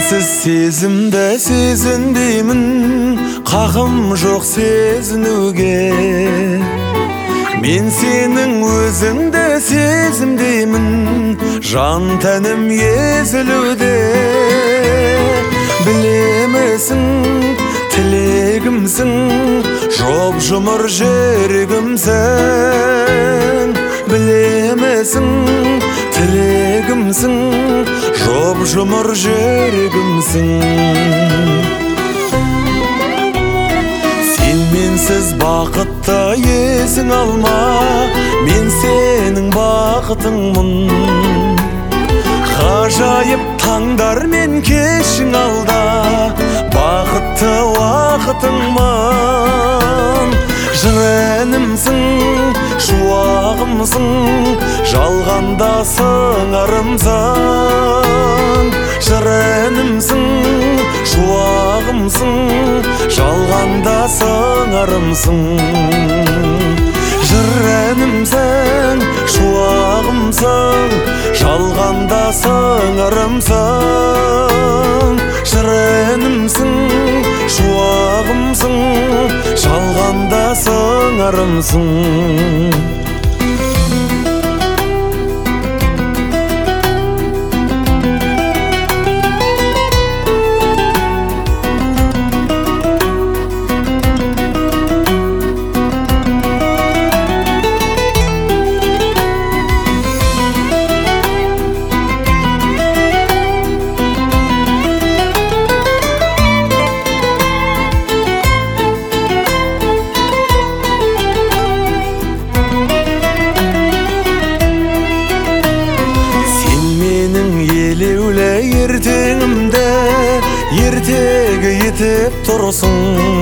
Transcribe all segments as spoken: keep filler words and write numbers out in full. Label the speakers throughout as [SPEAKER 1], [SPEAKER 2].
[SPEAKER 1] Сенсіз сезімді сезінбеймін, қақым жоқ сезінуге. Мен сенің өзіңді сезімдеймін, жан тәнім езілуде. Білемесің, тілегімсің, жоп жұмыр жерігімсің. Білемесің, тілегімсің, жоп жұмыр жерігімсің. Сен менсіз бақытты есің алма, мен сенің бақытыңмын. Ғажайып таңдар мен кешің алда, бақытты уақытыңмын. Жыр әнімсің, шуағымсың, жалғанда сыңарымсың. Жыр әнімсің, шуағымсың, жалғанда сыңарымсың. Жыр әнімсің, шуағымсың, жалғанда сыңарымсың. Жыр әнімсің, шуағымсың, жалғанда сыңарымсың. Ертеңімді ертегі етіп тұрсың.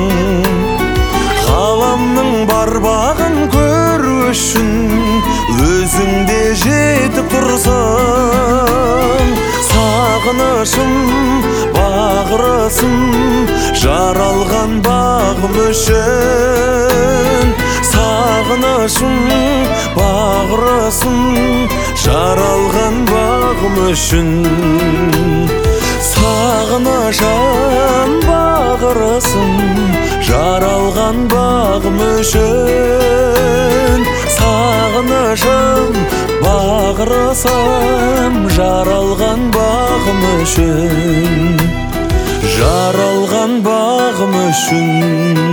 [SPEAKER 1] Ғаламның бар бағын көру үшін өзіңде жетіп тұрсың. Сағынышым бағырысың, жаралған бағым үшін. Сағынышым бағырысың, жаралған бағым үшін. Сағынышым бағырысың, жаралған бағым үшін. Сағынышым бағырысың, жаралған бағым үшін. Жаралған бағым үшін.